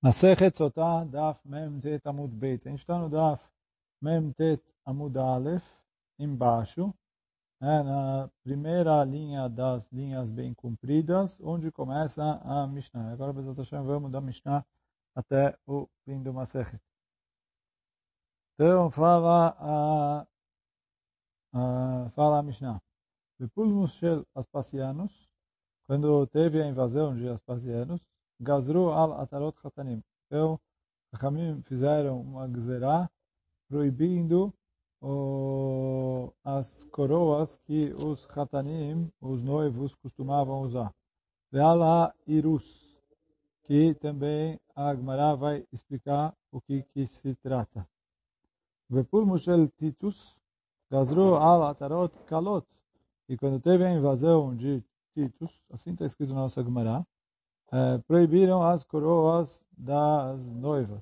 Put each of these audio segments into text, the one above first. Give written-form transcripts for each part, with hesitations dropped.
Masechet Sotah, Daf Mem Tet Amud Beit. A gente está no Daf Mem Tet Amud Aleph, embaixo, na primeira linha das linhas bem compridas, onde começa a Mishnah. Agora, Bezat Hashem, vamos da Mishnah até o fim do Masechet. Então, fala a Mishnah. Bepulmus shel Aspasianos, quando teve a invasão de Aspasianos, Gazru al-Atarot Khatanim. Então, Chachamim fizeram uma gzerá proibindo as coroas que os Khatanim, os noivos, costumavam usar. Ve'ala irus, que também a Gemara vai explicar o que se trata. Vepul Mushel Titus, Gazru al-Atarot Kalot. E quando teve a invasão de Titus, assim está escrito na nossa Gemara, proibiram as coroas das noivas.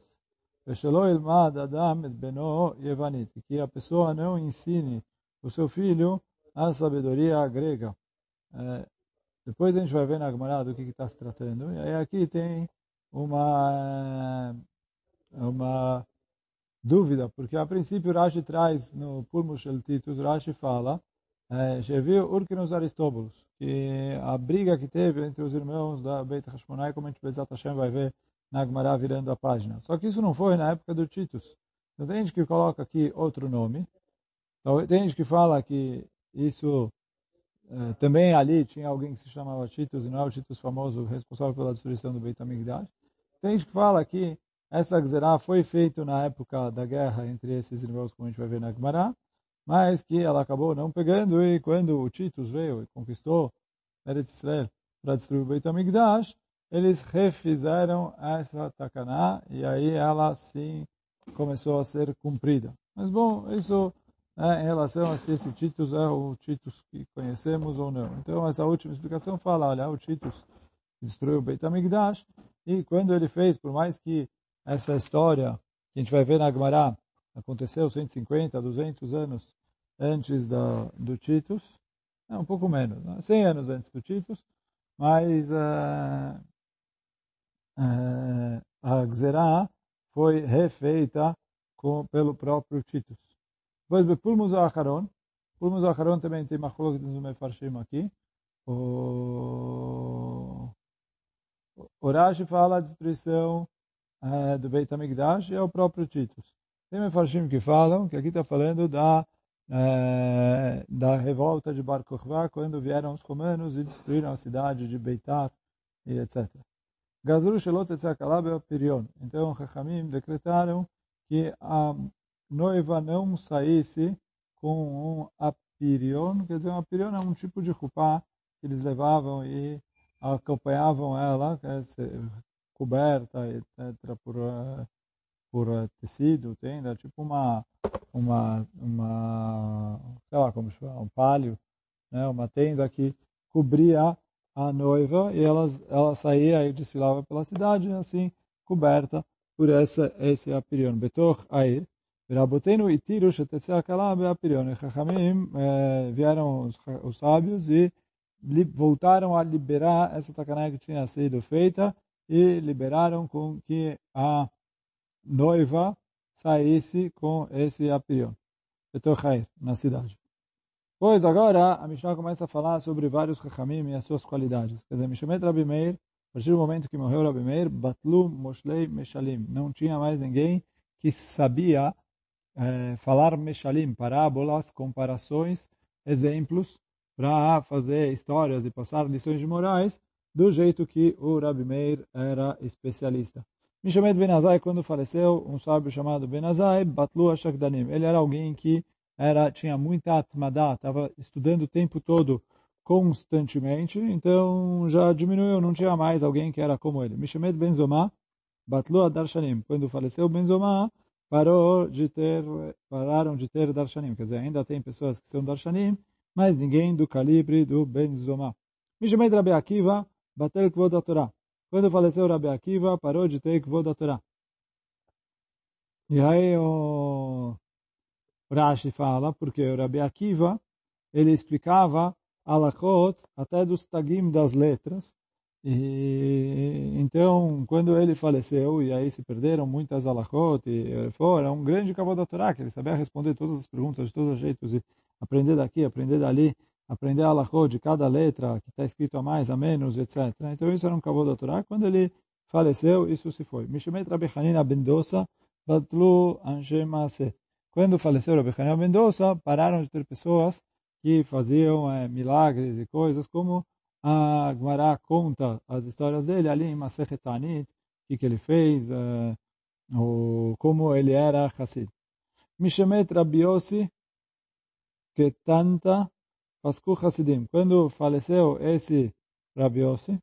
Que a pessoa não ensine o seu filho a sabedoria grega. Depois a gente vai ver na Gemara do que está se tratando. E aí aqui tem uma dúvida, porque a princípio Rashi traz no Purmus Shel Titus, Rashi fala Sheviu Urkinus Aristóbulos, que a briga que teve entre os irmãos da Beit Hashmonai, como a gente Bezat Hashem vai ver na Gemara virando a página. Só que isso não foi na época do Titus. Então tem gente que coloca aqui outro nome. Então, tem gente que fala que isso também ali tinha alguém que se chamava Titus, e não é o Titus famoso responsável pela destruição do Beit HaMikdash. Tem gente que fala que essa Gzerá foi feita na época da guerra entre esses irmãos, como a gente vai ver na Gemara, mas que ela acabou não pegando, e quando o Titus veio e conquistou Eretz Israel para destruir o Beit HaMikdash, eles refizeram essa takaná, e aí ela sim começou a ser cumprida. Mas bom, isso em relação a se esse Titus é o Titus que conhecemos ou não. Então essa última explicação fala, olha, o Titus destruiu o Beit HaMikdash, e quando ele fez, por mais que essa história que a gente vai ver na Gemara aconteceu 150, 200 anos antes do Titus, um pouco menos, né? 100 anos antes do Titus, mas a Gzerá foi refeita pelo próprio Titus. Depois, Pulmus Acharon. Pulmus Acharon também tem machlokes no Mefarshim aqui. O Rashi fala a destruição do Beit HaMikdash e é o próprio Titus. Tem Mefarshim que falam que aqui está falando da revolta de Bar Kokhba, quando vieram os romanos e destruíram a cidade de Beitar, e etc. Gazru Shelot Etzakalab é o Pirion. Então, Chachamim decretaram que a noiva não saísse com um apirion, quer dizer, um apirion é um tipo de chupá que eles levavam e acompanhavam ela, coberta, etc., por tecido, tem, tipo sei lá como se chama, um palio, né, uma tenda que cobria a noiva, e ela saía e desfilava pela cidade, assim, coberta por esse apirion. Betoch Air, Rabotenu itiru shetetzeh hakala beapirion. E Chachamim vieram os sábios e voltaram a liberar essa takanai que tinha sido feita, e liberaram com que a noiva saísse com esse apirion. Betoch Air, na cidade. Pois agora a Mishnah começa a falar sobre vários Chachamim e as suas qualidades. Quer dizer, Mishamet Rabi Meir, a partir do momento que morreu Rabi Meir, Batlu Moshlei Meshalim. Não tinha mais ninguém que sabia falar Meshalim, parábolas, comparações, exemplos, para fazer histórias e passar lições de morais, do jeito que o Rabi Meir era especialista. Mishamet Ben Azai, quando faleceu, um sábio chamado Ben Azai, Batlu Ashakdanim. Ele era alguém que tinha muita atmadá, estava estudando o tempo todo, constantemente, então já diminuiu, não tinha mais alguém que era como ele. Mishamet Ben Zomá, Batlu Darshanim. Quando faleceu Ben Zomá, pararam de ter Darshanim, quer dizer, ainda tem pessoas que são Darshanim, mas ninguém do calibre do Ben Zomá. Mishamet Rabi Akiva, Batel Kvod Torah. Quando faleceu Rabi Akiva, parou de ter Kvod Torah. E aí o Rashi fala, porque o Rabi Akiva, ele explicava alachot até dos tagim das letras, E então, quando ele faleceu, e aí se perderam muitas halachot, e foi um grande kavod da Torá, que ele sabia responder todas as perguntas de todos os jeitos, e aprender daqui, aprender dali, aprender a halachot de cada letra, que está escrito a mais, a menos, etc. Então, isso era um kavod da Torá. Quando ele faleceu, isso se foi. Mishemet Rabbi Hanina ben Dosa, batlu anshe maaseh. Quando faleceu Rabbi Hanina ben Dosa, pararam de ter pessoas que faziam milagres e coisas como a Gemara conta as histórias dele ali em Masechet Ta'anit, o que ele fez, ou como ele era Hassid. Mishemet Rabbi Yossi, que tanta Pasku Hassidim. Quando faleceu esse Rabbi Yossi,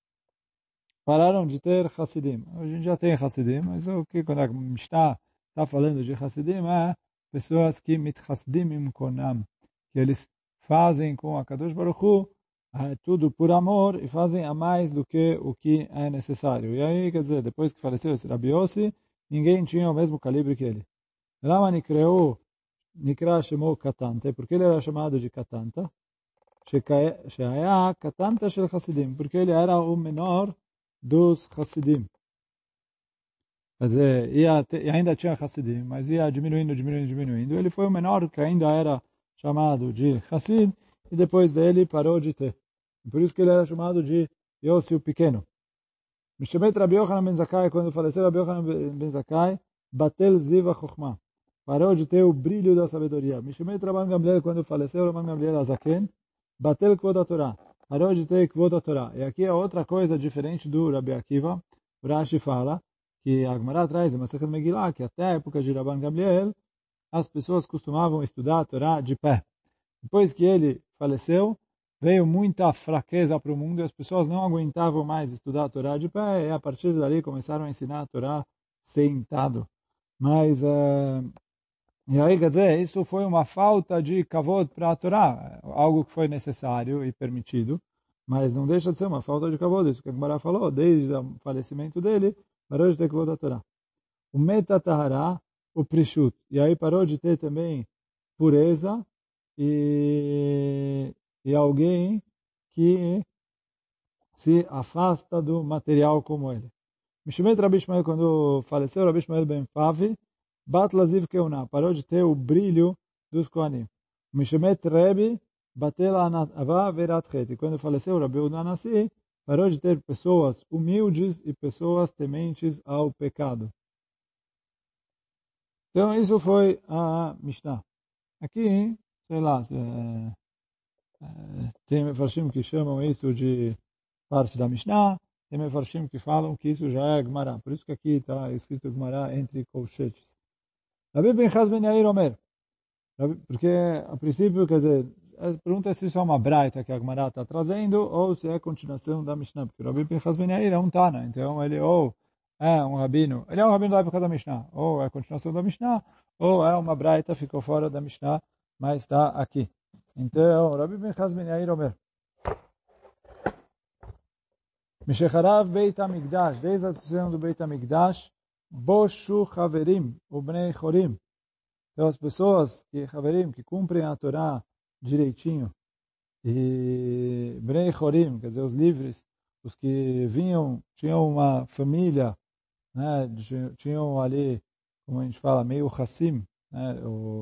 pararam de ter Hassidim. A gente já tem Hassidim, mas o que quando a Mishnah está falando de Hassidim é pessoas que mitchassidim im konam, que eles fazem com a Kadosh Baruch Hu tudo por amor e fazem a mais do que o que é necessário. E aí, quer dizer, depois que faleceu esse Rabbi Yossi, ninguém tinha o mesmo calibre que ele. Lama Nikra Shemo Katante, porque ele era chamado de Katanta, Shaya Katanta Shel Hassidim, porque ele era o menor dos Hassidim. Quer dizer, e ainda tinha Hassidim, mas ia diminuindo. Ele foi o menor que ainda era chamado de Hassid, e depois dele parou de ter. Por isso que ele era chamado de Yossi o Pequeno. Mishemet Rabbi Yochanan ben Zakkai, quando faleceu Rabbi Yochanan ben Zakkai, Batel Ziva Chochmah. Parou de ter o brilho da sabedoria. Mishemet Rabban Gamliel, quando faleceu Rabban Gamliel Azaken, Batel Kvod Torah. Parou de ter Kvod Torah. E aqui é outra coisa diferente do Rabbi Akiva. O Rashi fala que a Gemara traz em Masechet Megillah, que até a época de Rabban Gamliel, as pessoas costumavam estudar a Torá de pé. Depois que ele faleceu, veio muita fraqueza para o mundo e as pessoas não aguentavam mais estudar a Torá de pé, e a partir dali começaram a ensinar a Torá sentado. Mas, e aí, quer dizer, isso foi uma falta de kavod para a Torá, algo que foi necessário e permitido, mas não deixa de ser uma falta de kavod, isso que a Gemara falou, desde o falecimento dele, parou de ter kavod da Torá. O meta tahara, o prishut, e aí parou de ter também pureza, e alguém que se afasta do material como ele. Mishemet Rabbi Ishmael, quando faleceu Rabbi Ishmael ben Pavi, Bat Laziv Keuna, parou de ter o brilho dos Kohanim. Mishemet Rebbe, Batel Anava Verat Chet. Quando faleceu Rabbi Udanasi, parou de ter pessoas humildes e pessoas tementes ao pecado. Então, isso foi a Mishnah. Aqui, sei lá, tem mefarshim que chamam isso de parte da Mishnah, tem mefarshim que falam que isso já é Gemara. Por isso que aqui está escrito Gemara entre colchetes. Rabbi Pinchas ben Yair Omer. Porque, a princípio, quer dizer, a pergunta é se isso é uma braita que a Gemara está trazendo ou se é a continuação da Mishnah. Porque Rabbi Pinchas ben Yair é um Tana, então ele ou é um rabino, ele é um rabino da época da Mishnah, ou é a continuação da Mishnah, ou é uma braita, ficou fora da Mishnah, mas está aqui. Então, Rabbi Pinchas ben Yair Omer. Mishecharav Beit HaMikdash, desde a destruição do Beit HaMikdash, Boshu Haverim, Ubnei Chorim. Então, as pessoas que, Haverim, que cumprem a Torá direitinho, e Bnei Chorim, quer dizer, os livres, os que vinham, tinham uma família, né, tinham ali, como a gente fala, meio Hassim, né,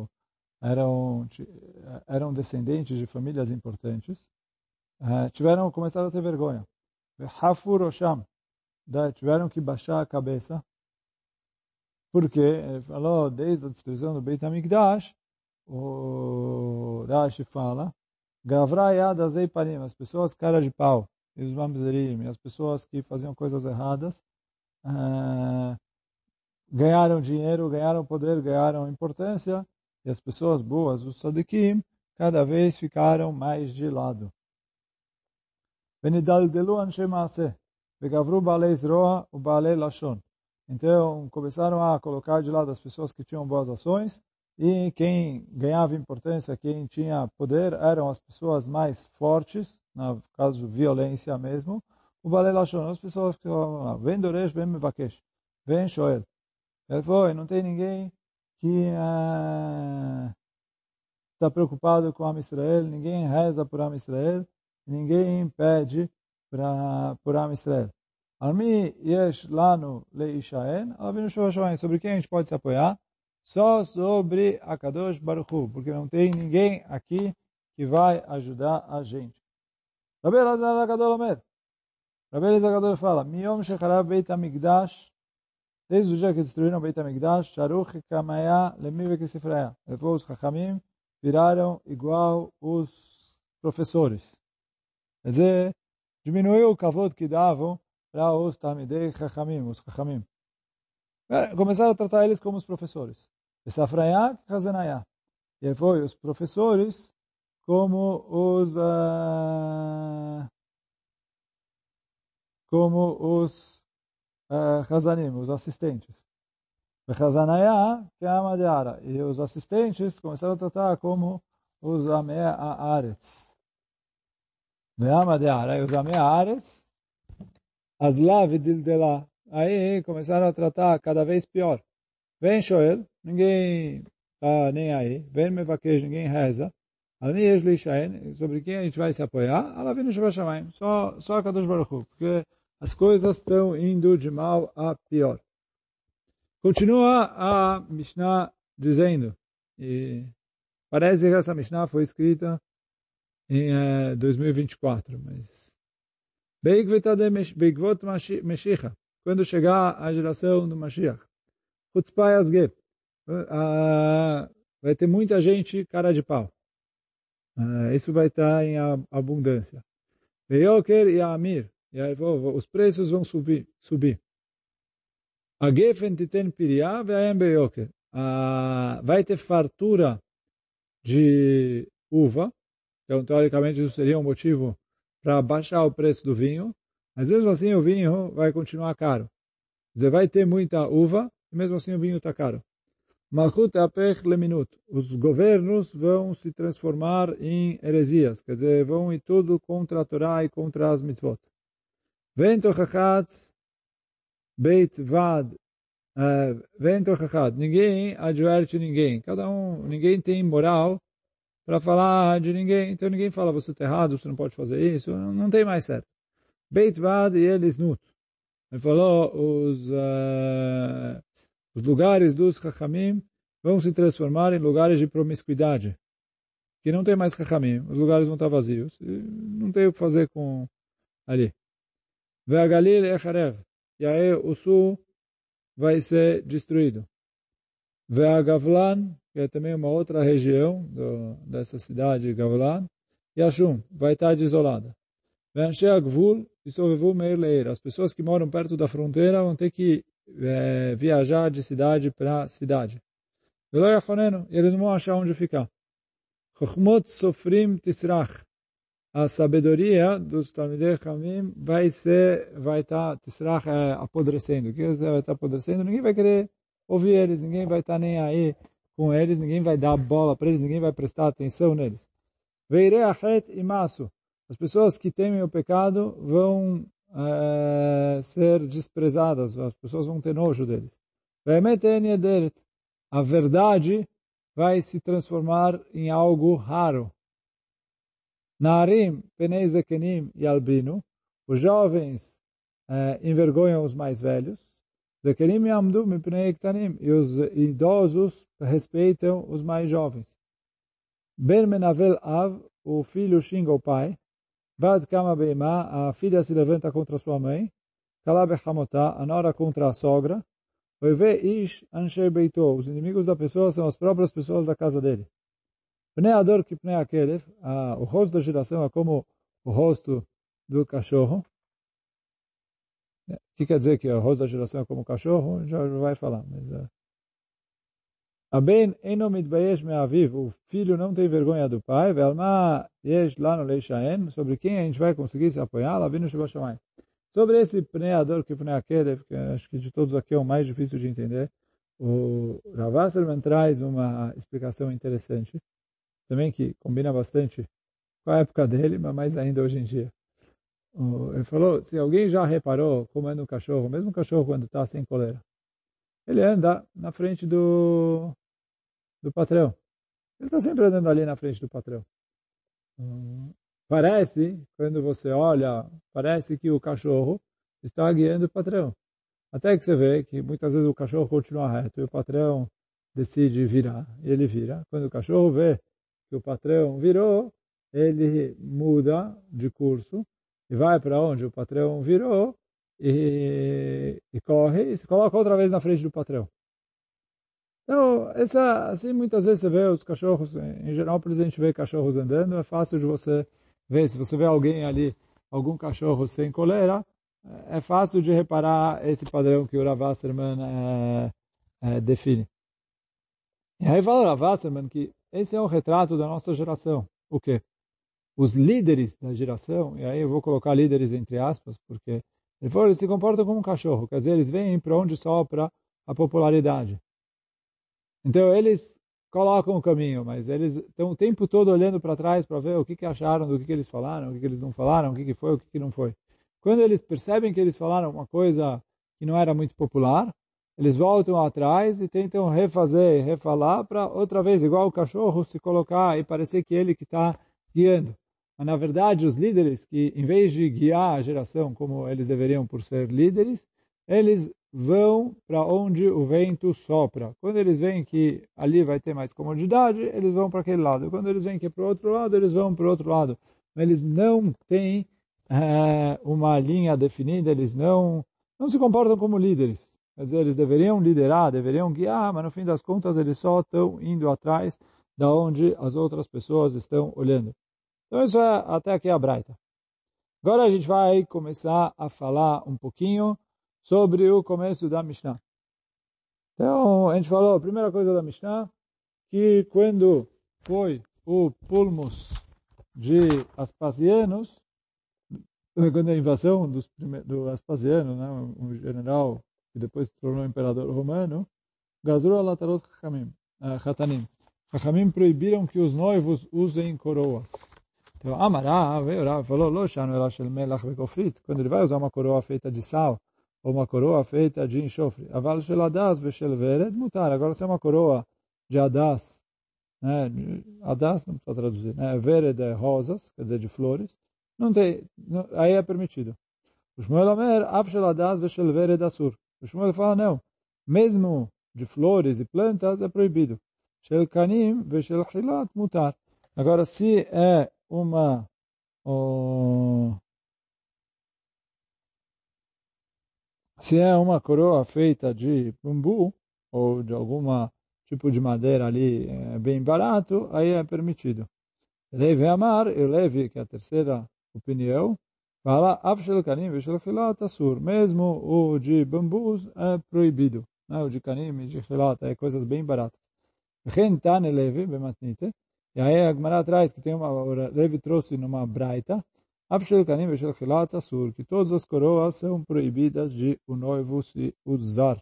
eram descendentes de famílias importantes, começaram a ter vergonha. Hafur Osham, tiveram que baixar a cabeça, porque ele falou, desde a destruição do Beit HaMikdash, o Rashi fala, Gavra Yad Azei Panim, as pessoas cara de pau, e os mamzerim, as pessoas que faziam coisas erradas, ganharam dinheiro, ganharam poder, ganharam importância, e as pessoas boas, os tzadikim, cada vez ficaram mais de lado. Venidaldelu anshe maaseh, vegavru baalei zroa u baalei lashon. Então, começaram a colocar de lado as pessoas que tinham boas ações, e quem ganhava importância, quem tinha poder, eram as pessoas mais fortes, no caso, violência mesmo, o baalei lashon, as pessoas que falavam lá, vem doresh, vem mevakesh, vem shoel. Ele foi, não tem ninguém que está preocupado com Am Israel, ninguém reza por Am Israel, ninguém pede por Am Israel. Almi yesh lanu leishaen, alavinu shavashamayim. Sobre quem a gente pode se apoiar? Só sobre a Kadosh Baruch Hu, porque não tem ninguém aqui que vai ajudar a gente. Rabbi Elazar HaGadol Omer. Rabbi Elazar HaGadol fala, Miyom shecharav Beit HaMikdash, desde o dia que destruíram Beit HaMikdash, Sharuch Kamaya Lemive Kesifraya. Os Chachamim viraram igual os professores. Quer dizer, diminuiu o kavod que davam para os Talmidei Chachamim, os Chachamim. Começaram a tratar eles como os professores. Safraya Chazenaya. E foi os professores como os Chazanim, os assistentes. Chazanaya, que é a Amadeara. E os assistentes começaram a tratar como os Amea Aretz. E os Amea Aretz, Asla Vidildela. Aí começaram a tratar cada vez pior. Vem Shoel, ninguém está nem aí. Vem Mevaquej, ninguém reza. Ali eles lixaem, sobre quem a gente vai se apoiar, ela vem no Shabbat só a Kadosh Baruch Hu, porque as coisas estão indo de mal a pior. Continua a Mishnah dizendo, e parece que essa Mishnah foi escrita em 2024, mas Beigvot Mashiach, quando chegar a geração do Mashiach, Chutzpah Yazge, vai ter muita gente cara de pau. Isso vai estar em abundância. Beyoker e Amir, os preços vão subir. A Gefen titen piriá ve'ayem beyoker. Vai ter fartura de uva, então teoricamente isso seria um motivo para baixar o preço do vinho, mas mesmo assim o vinho vai continuar caro. Quer dizer, vai ter muita uva, e mesmo assim o vinho está caro. Malchut apech leminut. Os governos vão se transformar em heresias, quer dizer, vão ir tudo contra a Torá e contra as mitzvot. Vento chachat beit vad. Vento chachat. Ninguém adverte ninguém. Ninguém tem moral para falar de ninguém. Então ninguém fala, você está errado, você não pode fazer isso. Não tem mais certo. Beit vad e eles nut. Ele falou, os lugares dos Chachamim vão se transformar em lugares de promiscuidade. Que não tem mais Chachamim. Os lugares vão estar vazios. E não tem o que fazer com ali. Ve a Galil Echarev. E aí o sul vai ser destruído. Ve a Gavlan, que é também uma outra região dessa cidade, Gavlan. E a Shum vai estar desolada. Ve Anshe Agvul e Sovevu Meir Leir. As pessoas que moram perto da fronteira vão ter que viajar de cidade para cidade. E eles não vão achar onde ficar. Chochmot sofrim tisrach. A sabedoria dos Talmidei Chachamim vai estar tisrach apodrecendo. O que vai estar apodrecendo? Ninguém vai querer ouvir eles, ninguém vai estar nem aí com eles, ninguém vai dar bola para eles, ninguém vai prestar atenção neles. Veirei achet imasu. As pessoas que temem o pecado vão ser desprezadas, as pessoas vão ter nojo deles. A verdade vai se transformar em algo raro. Naarim, penei zekenim e albino, os jovens envergonham os mais velhos. Zekenim e amdu me penei ektanim, e os idosos respeitam os mais jovens. Ben menavel av, o filho xinga o pai. Vad kama beima, a filha se levanta contra sua mãe. Kalab echamotá, a nora contra a sogra. Oive ish ansher beito, os inimigos da pessoa são as próprias pessoas da casa dele. Pnei ador que pnei akelev, o rosto da geração é como o rosto do cachorro. O que quer dizer que o rosto da geração é como o cachorro? Já vai falar, mas... Aben eno mitbayesh me'aviv, o filho não tem vergonha do pai, ve'alma yesh lano leishaen, sobre quem a gente vai conseguir se apoiar, lá vindo Shabbat Shamayim. Sobre esse pnei ador que pnei akelev, que acho que de todos aqui é o mais difícil de entender, o Rav Wasserman traz uma explicação interessante, também que combina bastante com a época dele, mas mais ainda hoje em dia. Ele falou, se alguém já reparou como anda um cachorro, mesmo um cachorro quando está sem coleira, ele anda na frente do patrão. Ele está sempre andando ali na frente do patrão. parece, quando você olha, parece que o cachorro está guiando o patrão. Até que você vê que muitas vezes o cachorro continua reto e o patrão decide virar, e ele vira. Quando o cachorro vê que o patrão virou, ele muda de curso e vai para onde o patrão virou e corre e se coloca outra vez na frente do patrão. Então, assim, muitas vezes você vê os cachorros, em geral, por exemplo, a gente vê cachorros andando, é fácil de você ver, se você vê alguém ali, algum cachorro sem coleira, é fácil de reparar esse padrão que o Rav Wasserman define. E aí fala o Rav Wasserman que esse é um retrato da nossa geração. O quê? Os líderes da geração, e aí eu vou colocar líderes entre aspas, porque eles se comportam como um cachorro, quer dizer, eles vêm para onde sopra a popularidade. Então eles colocam o caminho, mas eles estão o tempo todo olhando para trás para ver o que acharam do que eles falaram, o que eles não falaram, o que foi, o que não foi. Quando eles percebem que eles falaram uma coisa que não era muito popular, eles voltam atrás e tentam refazer, refalar para outra vez, igual o cachorro, se colocar e parecer que ele que está guiando. Mas, na verdade, os líderes que, em vez de guiar a geração como eles deveriam por ser líderes, eles vão para onde o vento sopra. Quando eles veem que ali vai ter mais comodidade, eles vão para aquele lado. Quando eles veem que é para o outro lado, eles vão para o outro lado. Mas eles não têm uma linha definida, eles não se comportam como líderes. Quer dizer, eles deveriam liderar, deveriam guiar, mas no fim das contas eles só estão indo atrás da onde as outras pessoas estão olhando. Então isso é até aqui a Braita. Agora a gente vai começar a falar um pouquinho sobre o começo da Mishnah. Então, a gente falou, a primeira coisa da Mishnah, que quando foi o pulmus de Aspasianos, quando a invasão do Aspasiano, né, um general que depois se tornou imperador romano, Gazru alatarot Chatanim. Chachamim proibiram que os noivos usem coroas. Então, Amará, veio Rav, falou, Lo shanu ela shel melach vekofrit. Quando ele vai usar uma coroa feita de sal, ou uma coroa feita de enxofre. Aval shel adas veshel vered mutar. Agora, se é uma coroa de adas, né, adas, não precisa traduzir, né, vered é rosas, quer dizer, de flores, não tem, aí é permitido. O Shmuel Omer, af shel adas veshel vered asur. O Shmuel fala, não, mesmo de flores e plantas é proibido. Shel kanim veshel hilat mutar. Agora, se é se é uma coroa feita de bambu ou de alguma tipo de madeira ali bem barato, aí é permitido. Levi Amar, e Levi, que é a terceira opinião, fala, Avshel Kanim Veshel Chilat Asur, mesmo o de bambus é proibido. Né? O de Kanim e de Chilat é coisas bem baratas. Rentane Levi, Bematnite, e aí a Gemara atrás, que tem Levi trouxe numa braita, Avshel Kanim Veshel Chilat Asur, que todas as coroas são proibidas de o noivo se usar.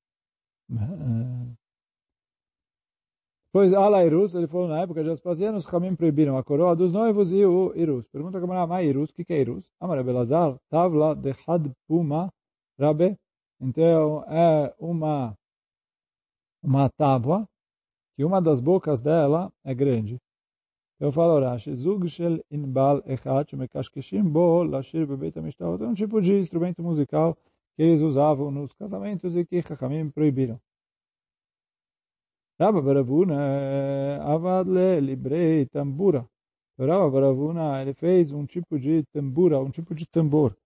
Pois Ala Irus, ele falou na época de Aspasiano, os Chamim proibiram a coroa dos noivos e o Irus. Pergunta a Gemara, mas Irus, o que é Irus? Amar Belazar, Tavla de Had Puma, Rabe. Então é uma tábua que uma das bocas dela é grande. Então fala Rashi, Zug shel inbal echad shemekashkeshim bo lashir bebeit hamishtaot. É um tipo de instrumento musical que eles usavam nos casamentos e que Chachamim proibiram. Rabba Baravuna avad le librei tambura. Rabba Baravuna ele fez um tipo de tambura, um tipo de tambor.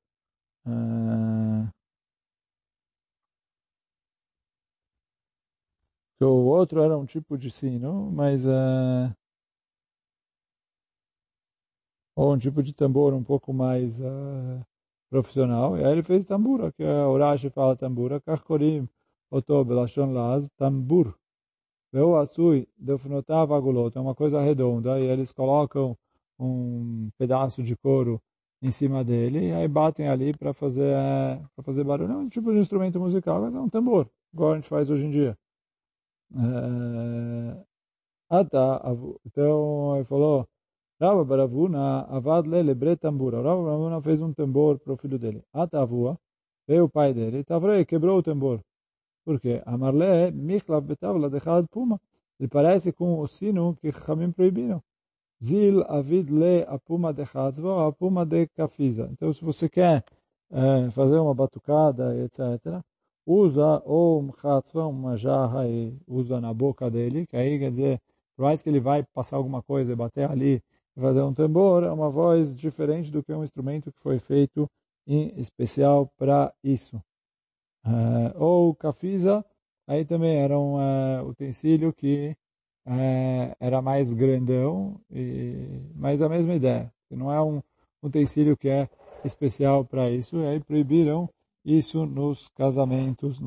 Que o outro era um tipo de sino, mas ou um tipo de tambor um pouco mais profissional. E aí ele fez tambura, que o Rashi fala tambura, Kachkorim oto belashon laz tambur. Veu Asui defnotav agulot, é uma coisa redonda, e eles colocam um pedaço de couro em cima dele, e aí batem ali para fazer barulho. É um tipo de instrumento musical, mas é um tambor, igual a gente faz hoje em dia. Tá. Então ele falou, Rabba Baravuna avad le lebre tambura. Rabba Baravuna fez um tambor para o filho dele. Avua, veio o pai dele, Tavrei quebrou o tambor. Por quê? Amarle, Michlav Betavla, Dechad Puma. Ele parece com o sino que Chamim proibiram. Zil avid le apuma de chatzva, apuma de kafisa. Então, se você quer fazer uma batucada, etc., usa ou um chatzva, uma jarra, e usa na boca dele, que aí quer dizer, por mais que ele vai passar alguma coisa e bater ali e fazer um tambor, é uma voz diferente do que um instrumento que foi feito em especial para isso. Ou kafisa, aí também era um utensílio que era mais grandão, mas a mesma ideia, que não é um utensílio que é especial para isso, e aí proibiram isso nos casamentos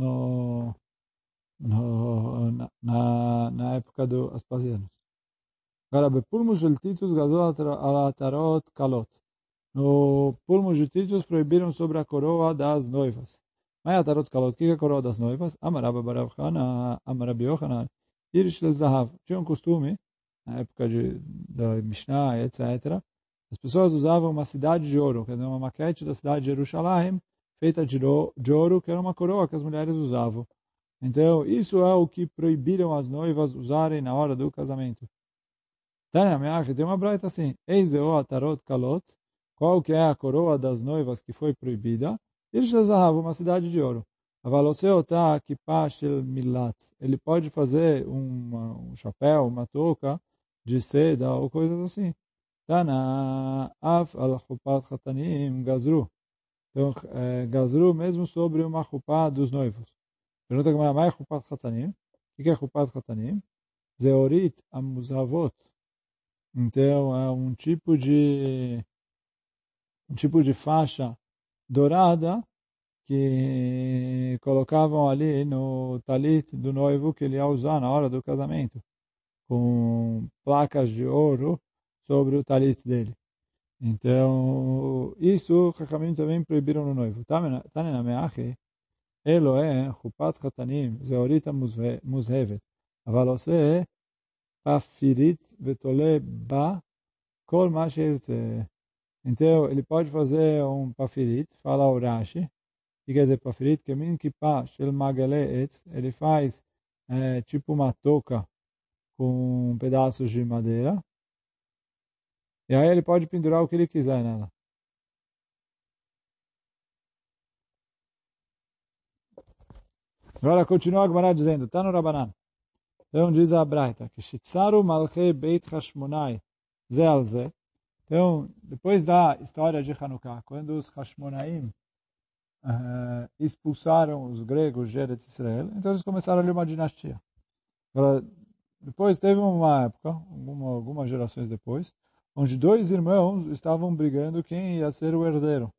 na época dos Aspasianos. Agora, בפולמוס של טיטוס גזרו על העטרות קלות. No pulmo de Titus proibiram sobre a coroa das noivas. Mas a tarot calot, o que é a coroa das noivas? Amaraba Barav Hana, Amarabi Yochanan, Irish del Zahav. Tinha um costume, na época da Mishnah, etc. As pessoas usavam uma cidade de ouro, quer dizer, uma maquete da cidade de Jerusalém, feita de ouro, que era uma coroa que as mulheres usavam. Então, isso é o que proibiram as noivas usarem na hora do casamento. Tem uma braita assim, Eizeo a tarot calot, qual que é a coroa das noivas que foi proibida? Zahav, uma cidade de ouro. Avaloceuta kippah shel milat. Ele pode fazer um chapéu, uma touca de seda ou coisas assim. Tana af al chupat chatanim gazru. Então, gazru mesmo sobre uma chupá dos noivos. Pergunta como é chupat chatanim. O que é chupat chatanim? Zeorit amuzavot. Então, é um tipo de faixa dourada que colocavam ali no talit do noivo que ele ia usar na hora do casamento, com placas de ouro sobre o talit dele. Então, isso Chachamim também proibiram no noivo. Tanena me'achi, elo chupat chatanim, zeorita muzhevet, aval ose pafirit vetole ba kol ma sheirtzeh. Então, ele pode fazer um pafirit, fala o Rashi, que quer dizer pafirit, que min kippah shel magaleet, ele faz tipo uma touca com pedaços de madeira, e aí ele pode pendurar o que ele quiser nela. Agora continua a Gemara dizendo, tá no Rabanan. Então diz a Braita, que shitzaru malchei beit Hashmonai ze al ze. Então, depois da história de Hanukkah, quando os Hashmonaim expulsaram os gregos de Eretz Israel, então eles começaram ali uma dinastia. Agora, depois teve uma época, algumas gerações depois, onde dois irmãos estavam brigando quem ia ser o herdeiro.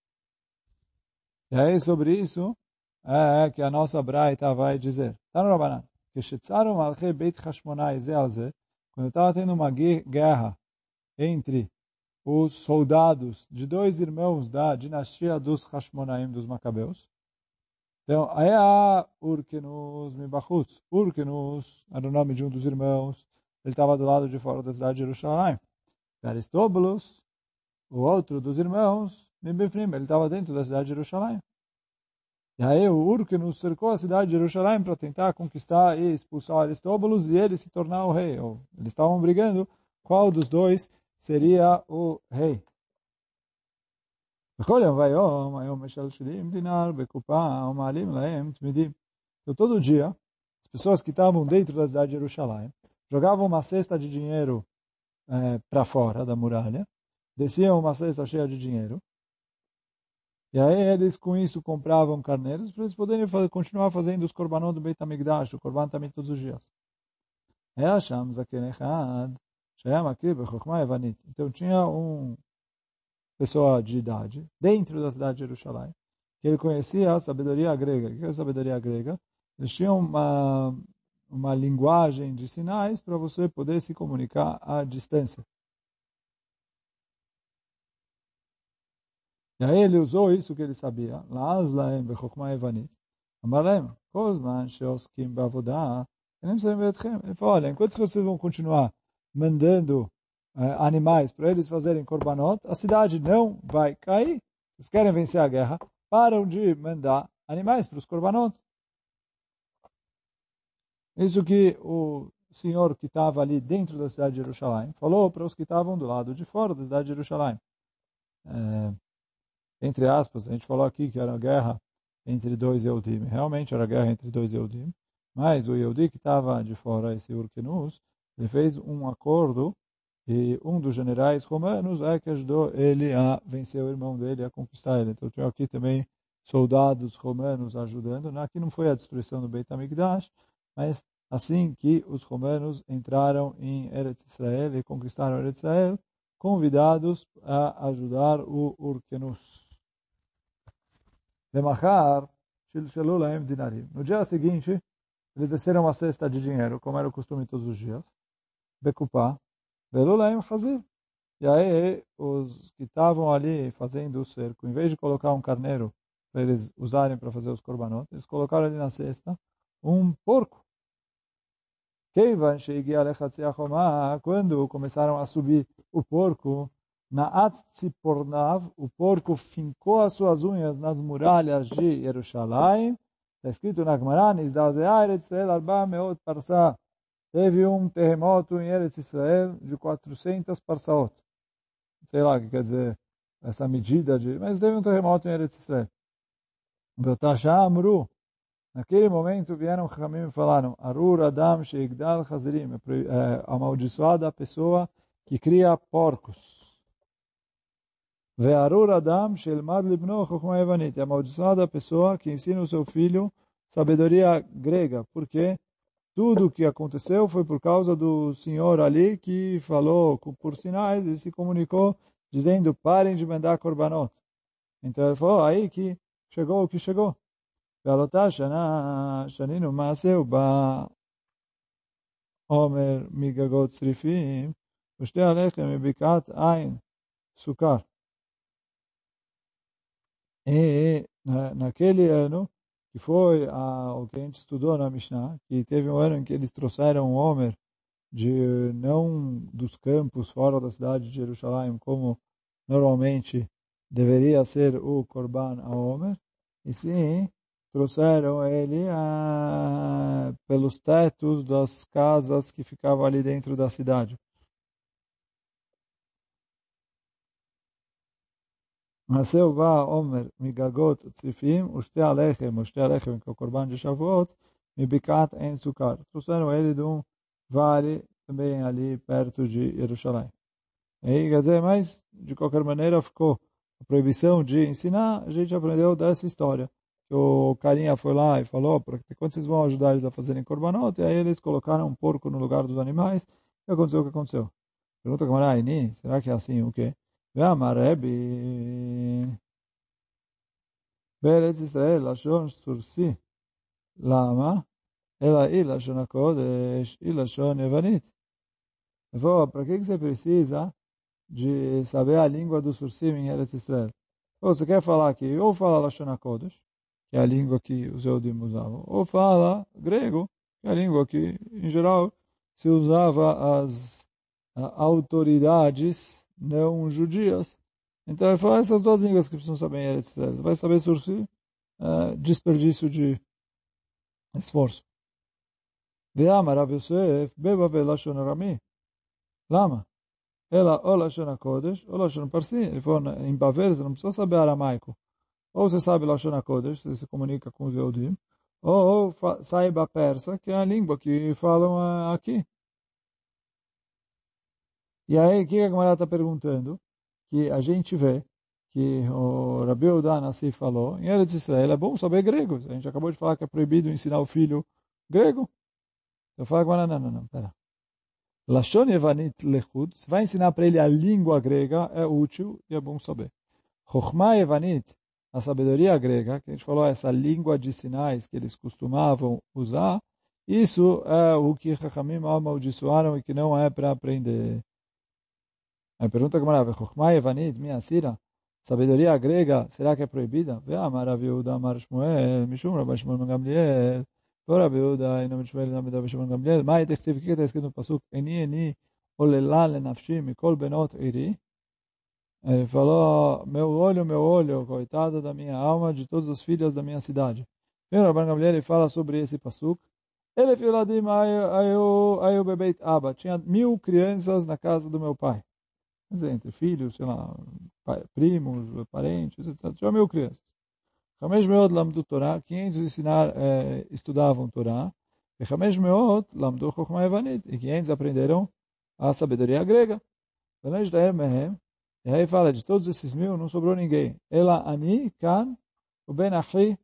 E aí, sobre isso, que a nossa Braita vai dizer, tá no Rabanan, que Shetzaru Malchei Beit Hashmonai Ze al Ze, quando estava tendo uma guerra entre os soldados de dois irmãos da dinastia dos Hashmonaim, dos Macabeus. Então, aí a Urkenus Mibachutz. Urkenus era o nome de um dos irmãos. Ele estava do lado de fora da cidade de Jerusalém. Aristóbulos, o outro dos irmãos, Mibefrim, ele estava dentro da cidade de Jerusalém. E aí o Urkenus cercou a cidade de Jerusalém para tentar conquistar e expulsar Aristóbulos e ele se tornar o rei. Eles estavam brigando qual dos dois seria o rei. Então, todo dia, as pessoas que estavam dentro da cidade de Jerusalém jogavam uma cesta de dinheiro para fora da muralha, desciam uma cesta cheia de dinheiro, e aí eles com isso compravam carneiros para eles poderem continuar fazendo os korbanot do Beit HaMikdash, o korban também todos os dias. Então tinha pessoa de idade dentro da cidade de Jerusalém que ele conhecia a sabedoria grega. O que é a sabedoria grega? Eles tinham uma linguagem de sinais para você poder se comunicar à distância. E aí ele usou isso que ele sabia. Ele falou, olha, enquanto vocês vão continuar mandando animais para eles fazerem korbanot, a cidade não vai cair. Vocês querem vencer a guerra, param de mandar animais para os korbanot. Isso que senhor que estava ali dentro da cidade de Jerusalém falou para os que estavam do lado de fora da cidade de Jerusalém. Entre aspas, a gente falou aqui que era uma guerra entre dois Yehudim. Realmente era guerra entre dois Yehudim. Mas o Yehudi que estava de fora, esse Urkenus, ele fez um acordo e um dos generais romanos que ajudou ele a vencer o irmão dele, a conquistar ele. Então, tinha aqui também soldados romanos ajudando. Aqui não foi a destruição do Beit HaMikdash, mas assim que os romanos entraram em Eretz Israel e conquistaram Eretz Israel, convidados a ajudar o Urkenus. Lemachar, shilshelu lahem dinarim. No dia seguinte, eles desceram uma cesta de dinheiro, como era o costume todos os dias, Bekupá, velu lahem chazir. E aí, os que estavam ali fazendo o cerco, em vez de colocar um carneiro para eles usarem para fazer os korbanot, eles colocaram ali na cesta um porco. Quando começaram a subir o porco, Naat Tzipornav, o porco fincou as suas unhas nas muralhas de Jerusalém. Está escrito na Gemara, Nizdazeah Eretz Israel Arba Meot Parsa. Teve um terremoto em Eretz Israel de 400 parsaot. Sei lá o que quer dizer essa medida de... Mas teve um terremoto em Eretz Israel. Beotasha Amru. Naquele momento vieram os Chamim e falaram: Arur Adam Sheigdal Chazirim, amaldiçoada a pessoa que cria porcos. Ve'arur Adam Sheilmad Libno Chokhmah Evanit, amaldiçoada a pessoa que ensina o seu filho sabedoria grega, porque tudo o que aconteceu foi por causa do senhor ali que falou por sinais e se comunicou dizendo: parem de mandar korbanot. Então ele falou: aí que chegou o que chegou. ועלותה שנה שנינו מעשהו בעומר מגגות צריפים ושתי הלחם מבקעת עין סוכר. E naquele ano, que foi o que a gente estudou na Mishnah, que teve um ano em que eles trouxeram um homer de não dos campos fora da cidade de Jerusalém, como normalmente deveria ser o Korban a homer, e sim trouxeram ele pelos tetos das casas que ficavam ali dentro da cidade. Nasceu vá Omer migagot tzifim ushte alechem que é o korban de Shavuot mibikat en sukar. Trouxeram ele de um vale também ali perto de Jerusalém. E quer dizer, mas de qualquer maneira ficou a proibição de ensinar. A gente aprendeu dessa história. O carinha foi lá e falou, porque quando vocês vão ajudar eles a fazerem korbanot, e aí eles colocaram um porco no lugar dos animais, e aconteceu o que aconteceu. Pergunta a Gemara, será que é assim o quê? Ve'amarebi Beretz Israel, Lashon Sursi, Lama, Ela I Lashon HaKodesh, I Lashon Evanit. Para que você precisa de saber a língua do Sursim em Eretz Israel? Ou você quer falar aqui, ou fala Lashon HaKodesh, que é a língua que os Eudim usavam, ou fala grego, que é a língua que, em geral, se usava as autoridades não judias. Então, ele fala essas duas línguas que precisam saber em Eretz Israel. Você vai saber sursi, desperdício de esforço. Ve'amar Rav Yosef, bebavel lashon arami. Lama? Ela ou lashon HaKodesh, ou lashon parsi. Ele falou, em Bavel, você não precisa saber aramaico. Ou você sabe Lashon HaKodesh, você se comunica com os Yehudim, ou saiba persa, que é a língua que falam aqui. E aí, o que a Gemara está perguntando? Que a gente vê que o Rabi Yehuda Nassi falou, em Eretz Israel é bom saber grego. A gente acabou de falar que é proibido ensinar o filho grego. Eu falo, não, pera. Lashon Evanit Lechud, se vai ensinar para ele a língua grega, é útil e é bom saber. Chokhmah Evanit, a sabedoria grega, que a gente falou, essa língua de sinais que eles costumavam usar, isso é o que Chachamim amaldiçoaram e que não é para aprender. Aí pergunta como era, Chokhmah Evanit, minha sira, sabedoria grega, será que é proibida? Ve'amar Rav Yehuda Amar Shmuel, Mishum Rabbi Shmuel ben Gamliel, Rav Yehuda, em nome de Shmuel, em nome de Rabbi Shmuel ben Gamliel, Mai Techtiv, o que está escrito no Pasuk? Eni, olelah lenafshi, mikol benot iri. Ele falou, meu olho, coitado da minha alma, de todas as filhas da minha cidade. E o Rabban Gamliel fala sobre esse pasuk. Elef Yoladim ayu bebeit Abba. Tinha 1000 crianças na casa do meu pai. Quer dizer, entre filhos, sei lá, primos, parentes, etc. Tinha 1000 crianças. Chamesh meot lamdu Torah. 500 estudavam Torah. E Chamesh meot lamdu Chokhmah Evanit. E 500 aprenderam a sabedoria grega. E aí fala, de todos esses 1000, não sobrou ninguém. Ela ani, kan, o ben achi,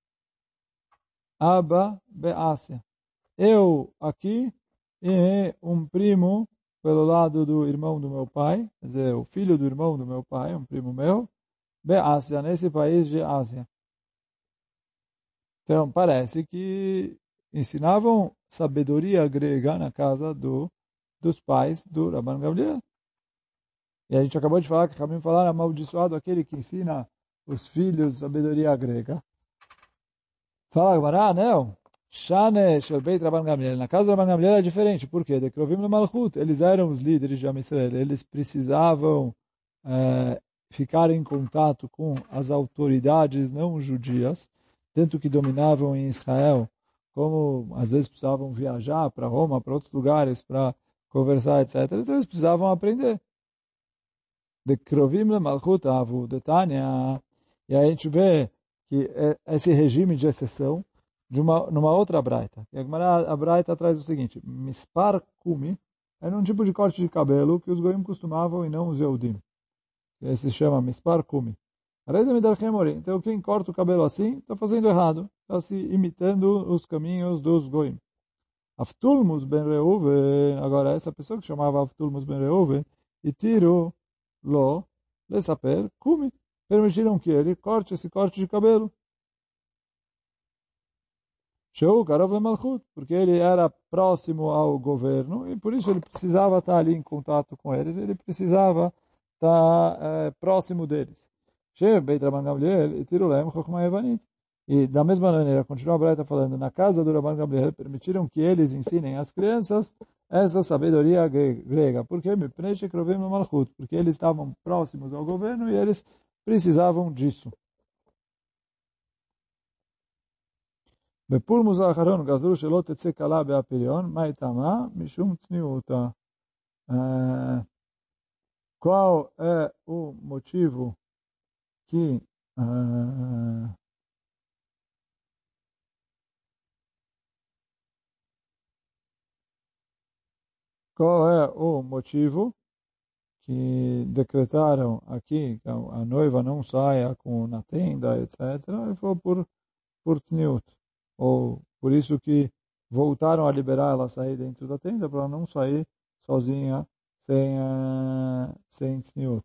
Abba, be'asia. Eu aqui e um primo pelo lado do irmão do meu pai, quer dizer, o filho do irmão do meu pai, um primo meu, be'asia, nesse país de Ásia. Então, parece que ensinavam sabedoria grega na casa dos pais do Rabban Gamliel. E a gente acabou de falar que Rabim falaram amaldiçoado aquele que ensina os filhos sabedoria grega. Fala, Gamara, não. Shane shel Beit Rabban Gamliel. Na casa do Rabban Gamliel é diferente. Por quê? De Krovim le Malchut. Eles eram os líderes de Am Yisrael. Eles precisavam ficar em contato com as autoridades não judias, tanto que dominavam em Israel, como às vezes precisavam viajar para Roma, para outros lugares, para conversar, etc. Então eles precisavam aprender. De Krovim le Malchut Avu, de Tanya. E aí a gente vê que esse regime de exceção numa outra braita. E a braita traz o seguinte: Mispar Kumi era um tipo de corte de cabelo que os goim costumavam e não os Yehudim. Esse se chama Mispar Kumi. Então quem corta o cabelo assim está fazendo errado, está se imitando os caminhos dos goim. Aftulmus ben Reuven, agora essa pessoa que chamava Aftulmus ben Reuven, e tiro lo lesaper Kumi. Permitiram que ele corte esse corte de cabelo. Sheu Karov Malchut, porque ele era próximo ao governo e por isso ele precisava estar ali em contato com eles, ele precisava estar próximo deles. Sheu Beit Rabban Gamliel e Tirulem Chokhmah Evanit. E da mesma maneira, continua a Braita falando, na casa do Rabban Gamliel permitiram que eles ensinem às crianças essa sabedoria grega. Por quê? Porque eles estavam próximos ao governo e eles precisavam disso. בפולמוס האחרון גזרו שלא תצא כלה באפיריון, מה איתמה? משום צניעותה. Qual é o motivo que qual é o motivo que decretaram aqui que a noiva não saia na tenda, etc. E foi por tzniut. Ou por isso que voltaram a liberar ela sair dentro da tenda para ela não sair sozinha sem tzniut.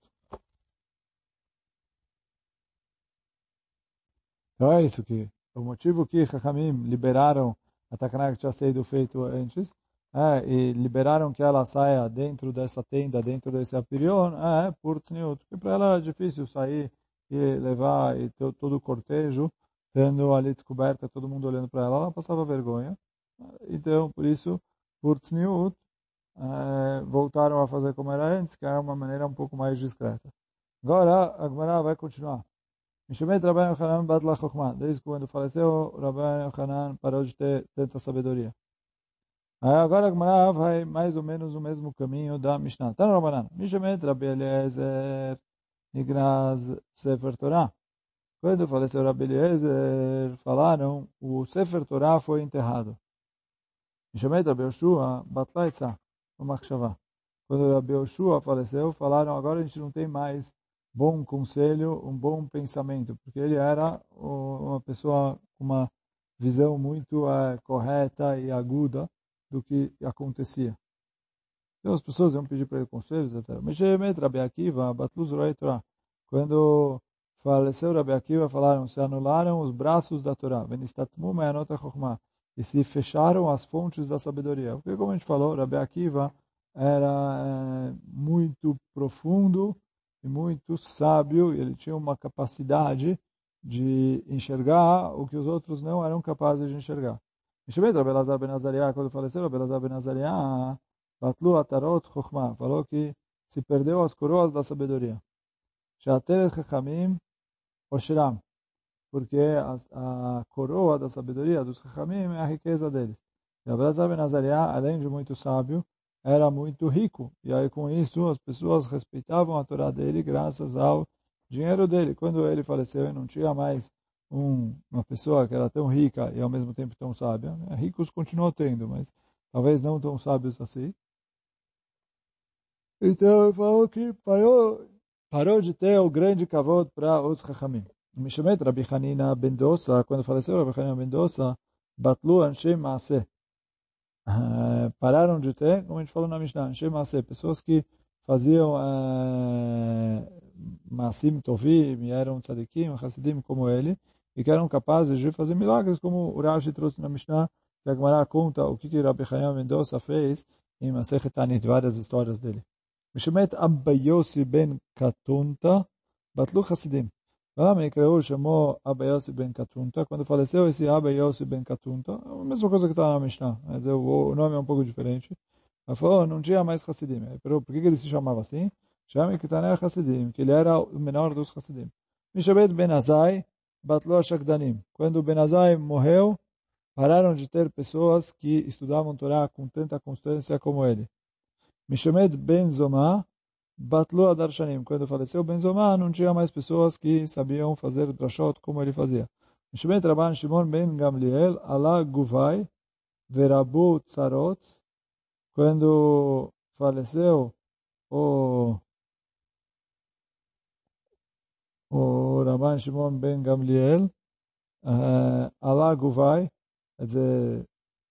Então é isso que o motivo que Chachamim liberaram a Takanah que tinha sido feito antes e liberaram que ela saia dentro dessa tenda, dentro desse apirion, por tzniut. Porque para ela era difícil sair e levar e ter todo o cortejo tendo ali descoberta, todo mundo olhando para ela, ela passava vergonha. Então, por isso, por tzniut, voltaram a fazer como era antes, que era uma maneira um pouco mais discreta. Agora, a Gemara vai continuar. Mishemet Rabban Yochanan bat la Chokhmah. Desde quando faleceu, Rabban Yochanan parou de ter tanta sabedoria. Agora a Gemara vai mais ou menos o mesmo caminho da Mishnah. Tá no Rabbanan. Mishemet Rabbi Eliezer Nigraz Sefer Torah. Quando faleceu Rabbi Eliezer, falaram, o Sefer Torah foi enterrado. Mishemet Rabbi Yoshua batla etzah, o Machshavah. Quando Rabbi Yoshua faleceu, falaram, agora a gente não tem mais bom conselho, um bom pensamento, porque ele era uma pessoa com uma visão muito correta e aguda do que acontecia. Então as pessoas iam pedir para ele conselhos, etc. Mishemet Rabbi Akiva batlu Zorei Torah. Quando faleceu Rabbi Akiva, falaram, se anularam os braços da Torá, venistatmu me'anot ha-chokhmah, e se fecharam as fontes da sabedoria. Porque, como a gente falou, Rabbi Akiva era muito profundo e muito sábio, e ele tinha uma capacidade de enxergar o que os outros não eram capazes de enxergar. Rabbi Elazar ben Azariah, quando faleceu Rabbi Elazar ben Azariah, batlu atarot chokhmah, falou que se perdeu as coroas da sabedoria. She'ateret chachamim Oshiram, porque a coroa da sabedoria dos Chachamim é a riqueza deles. E Rabi Elazar ben Azariah, além de muito sábio, era muito rico. E aí, com isso, as pessoas respeitavam a Torá dele graças ao dinheiro dele. Quando ele faleceu e não tinha mais uma pessoa que era tão rica e ao mesmo tempo tão sábia, né? Ricos continuou tendo, mas talvez não tão sábios assim. Então ele falou que parou de ter o grande kavod para os Chachamim. Mishemet Rabi Hanina ben Dosa, quando faleceu Rabi Hanina ben Dosa, Batlu Anshe Maaseh. Pararam de ter, como a gente falou na Mishnah, Anshe Maaseh, pessoas que faziam Maasim Tovim, e eram tzadikim, Hasidim como ele, e que eram capazes de fazer milagres, como o Rashi trouxe na Mishnah, que a Gemara conta o que Rabi Hanina ben Dosa fez em Masechet Tanit, várias histórias dele. Mishemet Abba Yossi ben Katunta, Batlu Hasidim. Lama Ikreu chamou Abba Yossi ben Katunta. Quando faleceu esse Abba Yossi ben Katunta, é a mesma coisa que está na Mishnah, mas o nome é um pouco diferente. Ele falou, não tinha mais Hasidim. Por que ele se chamava assim? Chama Kitaner Hasidim, que ele era o menor dos Hasidim. Mishemet ben Azai, Batlu Ashakdanim. Quando Ben Azai morreu, pararam de ter pessoas que estudavam Torá com tanta constância como ele. Mishemet ben Zomá, Batlu Adarshanim. Quando faleceu Ben Zomá, não tinha mais pessoas que sabiam fazer drashot como ele fazia. Mishemet Rabban Shimon ben Gamliel, Ala Guvai, Verabu Tzarot. Quando faleceu o Rabban Shimon ben Gamliel, Ala Guvai, quer dizer,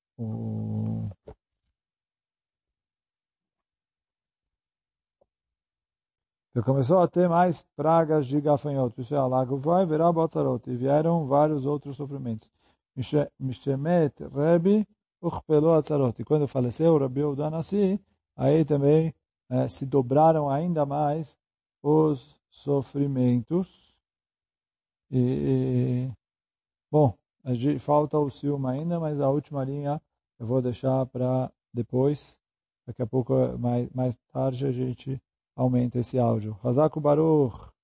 e começou a ter mais pragas de gafanhotos. Isso é, alago vai, verá botzarot. E vieram vários outros sofrimentos. Mishemet Rebi uchpelo atzarot. E quando faleceu Rabi Yehuda Nassi, aí também se dobraram ainda mais os sofrimentos. Bom, falta o ciúme ainda, mas a última linha eu vou deixar para depois. Daqui a pouco, mais tarde, a gente aumenta esse áudio. Hazaku Baruch.